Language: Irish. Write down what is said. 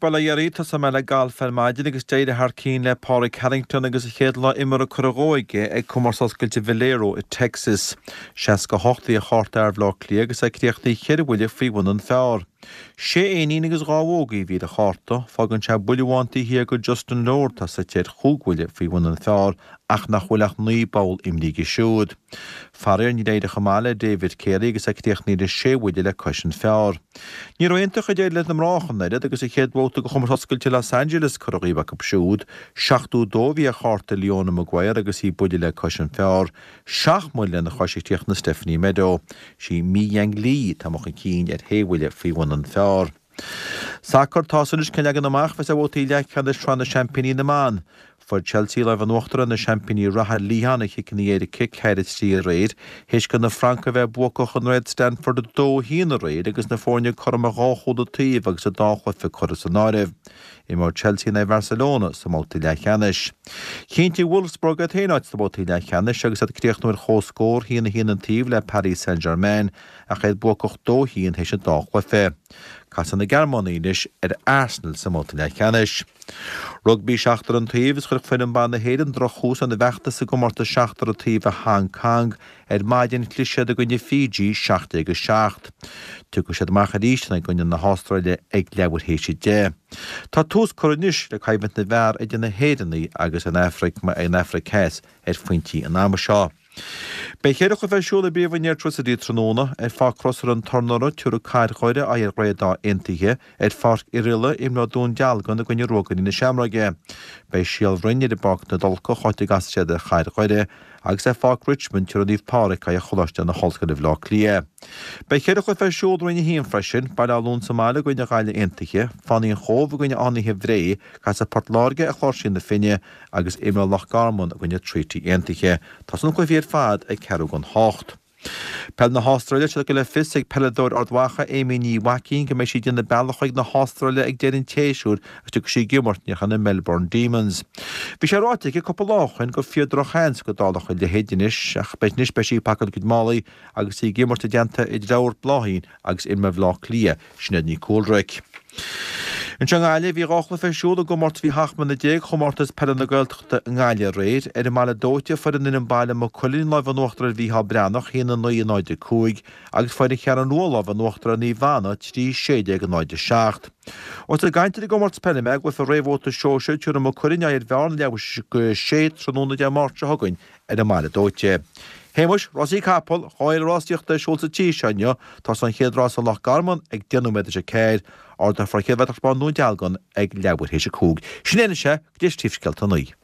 bala jarita sa mela gal fermaidin agus deide Harkeen le Pádraig Harrington agus chéadla imar a choragóige ag cumarsoscailte Valero i Texas. Seas go hochtaí a chart arblá clí agus ag críochtaí cheirhfuile faoin an fearr. Sé éonín agus gáhógaí bhí a charta, fagann se buliúhaintaí hí go Justin Lord tá sa téir chúghfuile faoin an fearr ach nach bhfuileach ní bail imlígi siúd. Farir ní déide chamáile David Carey agus ag críochtaí de séhfuile le cosisian fearr. Ní roiintach a déad le am ráchan agus i chéadbóta go chumarsoscailte Los Angeles choraíbh go siúd, 7 bhí a charta Leona Maguire agus í buile le cosisian fearr, 7 milliún na choisíteach na Stephanie Meadow, sí míang lí tamach an cín ar héhfuile faoin an fearr. Sacr tásanis ceagan amach fes a bhótaí le cheandas trána Champaigní na man. For Chelsea le van uachtar na Champaigní ratha líhanna chickní éidir kick heirid tí réid, héis gan na Franca bheith buachach an Red Stanford a 2 hína réid agus na fórne chum a gáchód a tíomh agus a dáchhaid fi choras an áibh. I mar Chelsea na Barcelona sa mótaí le cheannis. Cínti Wolfsburg a téanaid sa mótaí le cheannis agus a críochtnúir chóscór hína an tíomh le Paris Saint-Germain a chéad buachach 2 hín héis a dáchhaid fi. Casan na Germanínis Arsenal sa mótaí le cheannis. Rugby 7 an tíomh is chuir fin ban na héan drochús an na bheachta sa go marta 7 an tíomh a Hong Kong maidin clisiad a gunne Fiji 7-7. Tugu siad machadíisna gunne na Australia ag leabhar héisi dé. Tá tús coronis le caimhint na bhar ag na héanaí agus an Africás faointí an am seo. Bei chéidir go bheitsúla bíomhainnéir trosadí tróna fá crossar an tornara túra cairchoide a réadá intaithe fá irile imná dún dealgan a gunne róganí na seamraige. Bei síal rinne de bag na dulca choite gasisiad a cairchoide agus fá Richmond túra díomh Pádraig a cholaiste na holsca de bhlá clia. Bei chéidir go bheitsúil roiine híon freisin bailún Somália gunne gaile intaithe, faníon chomh gunne aníthe bhré cas a Portláirge a chláirsin na finne agus imná Loch Garmon a gunne tríti intaithe. Tás an go bhíar fad ag ceú an hácht. Pel na Australia se go le fisig pelador ardwacha éiminí wacín go mééis si na bailchaig na Australia ag déirn téisiúr as tu sí gimartneach an na Melbourne Demons. Bhí sé ráite go coppláchain go fiodrochans go dálachail le héidinis ach beit níos beisi pakad go málaí agus í gimarta deanta i dráir bláhín agus in me bhlá clia sinad ní cóilreic. In Shanghai bhí ráchla feisiúla go mort bhí hachman na déag chomartas pean na gailteachta ngáile réid ar mála dóite farin in baile mo colín lá van nuachtar bhí ha breannach hína 9-9 agus fáidir chear an nóla van nuachtar ní bhana tí 6-9. Os a gaintear go mort pean meag with a réhóta seoise túra mo colín ar bhearn leabhas go 6 tróna de marcha hagain ar mála dóite. Héimeis, Rosí Capel, cháil rásteachta siúlta tí seine, tá san chéad rás an Loch Garmon ag 10 sé céir, or da fra chéad bheitach bán nó dealgan ag leabhar héise cúg. Sin éine sé, gdéis tífsceilt an nuí.